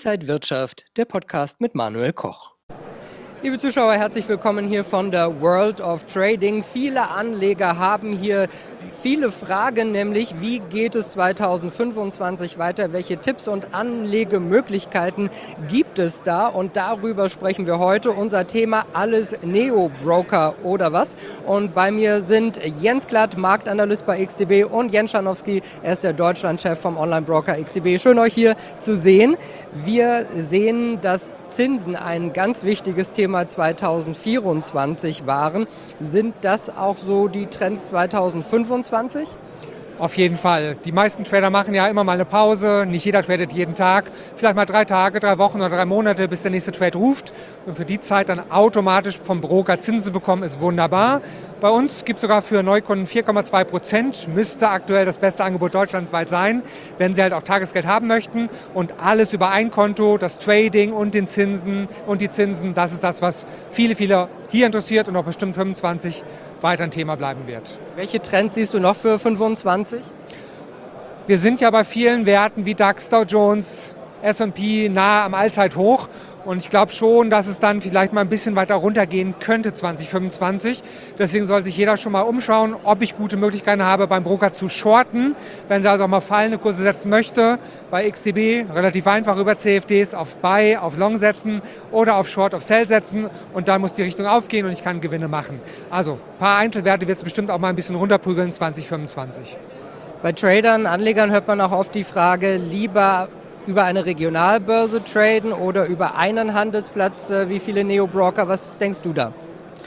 Inside Wirtschaft, der Podcast mit Manuel Koch. Liebe Zuschauer, herzlich willkommen hier von der World of Trading. Viele Anleger haben hier viele Fragen, nämlich wie geht es 2025 weiter, welche Tipps und Anlegemöglichkeiten gibt es da, und darüber sprechen wir heute. Unser Thema: alles Neo-Broker oder was? Und bei mir sind Jens Glatt, Marktanalyst bei XTB, und Jens Scharnowski, er ist der Deutschlandchef vom Online-Broker XTB. Schön, euch hier zu sehen. Wir sehen, dass Zinsen ein ganz wichtiges Thema 2024 waren. Sind das auch so die Trends 2025? Auf jeden Fall. Die meisten Trader machen ja immer mal eine Pause. Nicht jeder tradet jeden Tag. Vielleicht mal 3 Tage, 3 Wochen oder 3 Monate, bis der nächste Trade ruft. Und für die Zeit dann automatisch vom Broker Zinsen bekommen, ist wunderbar. Bei uns gibt es sogar für Neukunden 4,2%. Müsste aktuell das beste Angebot deutschlandweit sein, wenn sie halt auch Tagesgeld haben möchten. Und alles über ein Konto, das Trading und die Zinsen, das ist das, was viele hier interessiert und auch bestimmt 25 weiter ein Thema bleiben wird. Welche Trends siehst du noch für 25? Wir sind ja bei vielen Werten wie DAX, Dow Jones, S&P nahe am Allzeithoch. Und ich glaube schon, dass es dann vielleicht mal ein bisschen weiter runtergehen könnte 2025. Deswegen soll sich jeder schon mal umschauen, ob ich gute Möglichkeiten habe, beim Broker zu shorten. Wenn sie also auch mal fallende Kurse setzen möchte, bei XTB relativ einfach über CFDs auf Buy, auf Long setzen oder auf Short, auf Sell setzen. Und dann muss die Richtung aufgehen und ich kann Gewinne machen. Also ein paar Einzelwerte wird es bestimmt auch mal ein bisschen runterprügeln 2025. Bei Tradern, Anlegern hört man auch oft die Frage, lieber über eine Regionalbörse traden oder über einen Handelsplatz. Wie viele Neo-Broker? Was denkst du da?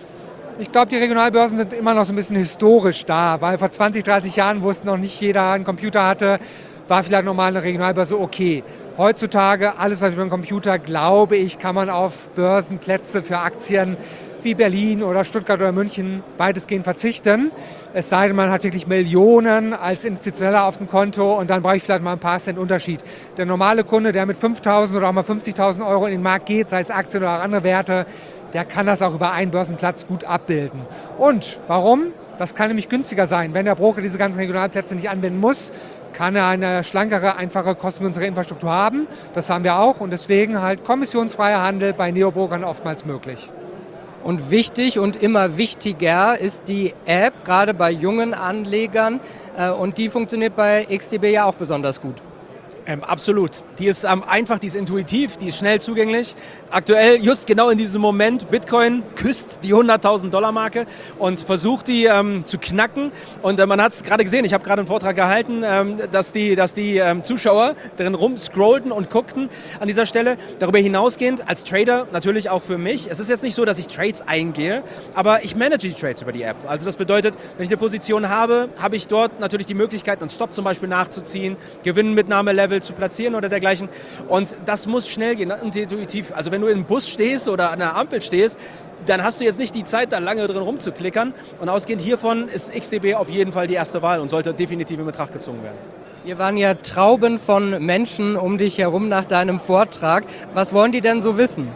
Ich glaube, die Regionalbörsen sind immer noch so ein bisschen historisch da, weil vor 20, 30 Jahren, wo es noch nicht jeder einen Computer hatte, war vielleicht normal eine Regionalbörse okay. Heutzutage, alles was über den Computer, glaube ich, kann man auf Börsenplätze für Aktien wie Berlin oder Stuttgart oder München weitestgehend verzichten. Es sei denn, man hat wirklich Millionen als Institutioneller auf dem Konto, und dann brauche ich vielleicht mal ein paar Cent Unterschied. Der normale Kunde, der mit 5.000 oder auch mal 50.000 Euro in den Markt geht, sei es Aktien oder auch andere Werte, der kann das auch über einen Börsenplatz gut abbilden. Und warum? Das kann nämlich günstiger sein. Wenn der Broker diese ganzen Regionalplätze nicht anwenden muss, kann er eine schlankere, einfache, kostengünstige Infrastruktur haben. Das haben wir auch, und deswegen halt kommissionsfreier Handel bei Neobrokern oftmals möglich. Und wichtig und immer wichtiger ist die App, gerade bei jungen Anlegern. Und die funktioniert bei XTB ja auch besonders gut. Absolut. Die ist einfach, die ist intuitiv, die ist schnell zugänglich. Aktuell, just genau in diesem Moment, Bitcoin küsst die $100.000-Marke und versucht die zu knacken. Und man hat es gerade gesehen, ich habe gerade einen Vortrag gehalten, dass die Zuschauer drin rumscrollten und guckten an dieser Stelle. Darüber hinausgehend, als Trader natürlich auch für mich, es ist jetzt nicht so, dass ich Trades eingehe, aber ich manage die Trades über die App. Also das bedeutet, wenn ich eine Position habe, habe ich dort natürlich die Möglichkeit, einen Stop zum Beispiel nachzuziehen, Gewinnmitnahmelevel zu platzieren oder dergleichen. Und das muss schnell gehen und intuitiv. Also wenn du im Bus stehst oder an der Ampel stehst, dann hast du jetzt nicht die Zeit, da lange drin rumzuklickern. Und ausgehend hiervon ist XTB auf jeden Fall die erste Wahl und sollte definitiv in Betracht gezogen werden. Hier waren ja Trauben von Menschen um dich herum nach deinem Vortrag. Was wollen die denn so wissen?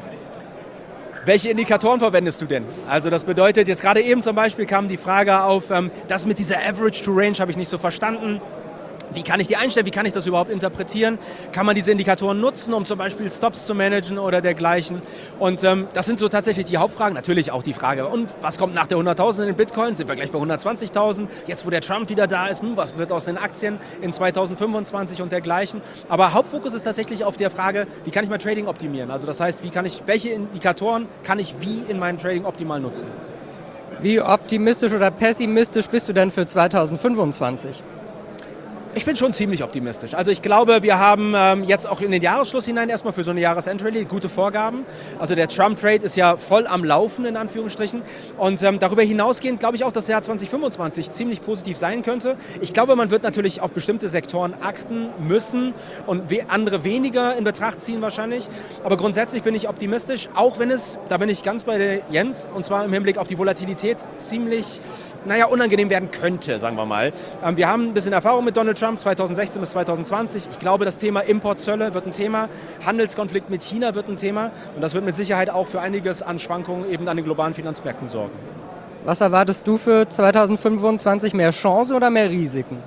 Welche Indikatoren verwendest du denn? Also das bedeutet, jetzt gerade eben zum Beispiel kam die Frage auf, das mit dieser Average to Range habe ich nicht so verstanden. Wie kann ich die einstellen? Wie kann ich das überhaupt interpretieren? Kann man diese Indikatoren nutzen, um zum Beispiel Stops zu managen oder dergleichen? Und das sind so tatsächlich die Hauptfragen. Natürlich auch die Frage, und was kommt nach der 100.000 in den Bitcoin? Sind wir gleich bei 120.000? Jetzt, wo der Trump wieder da ist, was wird aus den Aktien in 2025 und dergleichen? Aber Hauptfokus ist tatsächlich auf der Frage, wie kann ich mein Trading optimieren? Also das heißt, welche Indikatoren kann ich wie in meinem Trading optimal nutzen? Wie optimistisch oder pessimistisch bist du denn für 2025? Ich bin schon ziemlich optimistisch. Also ich glaube, wir haben jetzt auch in den Jahresschluss hinein erstmal für so eine Jahresendrallye gute Vorgaben. Also der Trump-Trade ist ja voll am Laufen, in Anführungsstrichen. Und darüber hinausgehend glaube ich auch, dass das Jahr 2025 ziemlich positiv sein könnte. Ich glaube, man wird natürlich auf bestimmte Sektoren achten müssen und andere weniger in Betracht ziehen wahrscheinlich. Aber grundsätzlich bin ich optimistisch, auch wenn es, da bin ich ganz bei der Jens, und zwar im Hinblick auf die Volatilität ziemlich, unangenehm werden könnte, sagen wir mal. Wir haben ein bisschen Erfahrung mit Donald Trump 2016 bis 2020. Ich glaube, das Thema Importzölle wird ein Thema, Handelskonflikt mit China wird ein Thema, und das wird mit Sicherheit auch für einiges an Schwankungen eben an den globalen Finanzmärkten sorgen. Was erwartest du für 2025? Mehr Chancen oder mehr Risiken?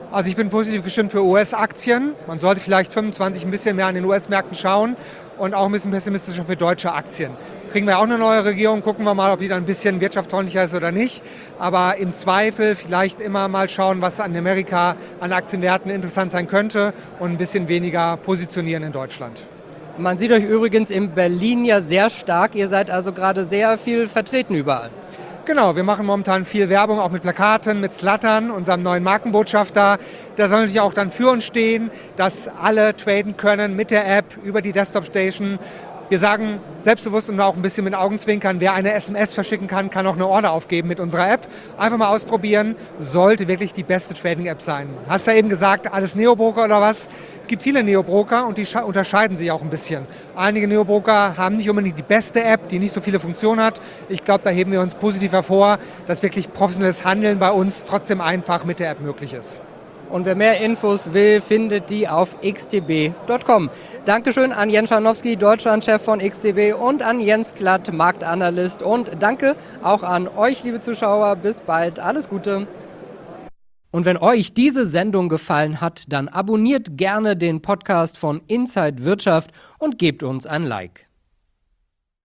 Also ich bin positiv gestimmt für US-Aktien. Man sollte vielleicht 25 ein bisschen mehr an den US-Märkten schauen und auch ein bisschen pessimistischer für deutsche Aktien. Kriegen wir auch eine neue Regierung, gucken wir mal, ob die dann ein bisschen wirtschaftsfreundlicher ist oder nicht. Aber im Zweifel vielleicht immer mal schauen, was an Amerika an Aktienwerten interessant sein könnte und ein bisschen weniger positionieren in Deutschland. Man sieht euch übrigens in Berlin ja sehr stark. Ihr seid also gerade sehr viel vertreten überall. Genau, wir machen momentan viel Werbung, auch mit Plakaten, mit Zlatan, unserem neuen Markenbotschafter. Der soll natürlich auch dann für uns stehen, dass alle traden können mit der App über die Desktop Station. Wir sagen selbstbewusst und auch ein bisschen mit Augenzwinkern, wer eine SMS verschicken kann, kann auch eine Order aufgeben mit unserer App. Einfach mal ausprobieren, sollte wirklich die beste Trading-App sein. Hast du ja eben gesagt, alles Neobroker oder was? Es gibt viele Neobroker und die unterscheiden sich auch ein bisschen. Einige Neobroker haben nicht unbedingt die beste App, die nicht so viele Funktionen hat. Ich glaube, da heben wir uns positiv hervor, dass wirklich professionelles Handeln bei uns trotzdem einfach mit der App möglich ist. Und wer mehr Infos will, findet die auf xtb.com. Dankeschön an Jens Scharnowski, Deutschlandchef von XTB, und an Jens Klatt, Marktanalyst. Und danke auch an euch, liebe Zuschauer. Bis bald. Alles Gute. Und wenn euch diese Sendung gefallen hat, dann abonniert gerne den Podcast von Inside Wirtschaft und gebt uns ein Like.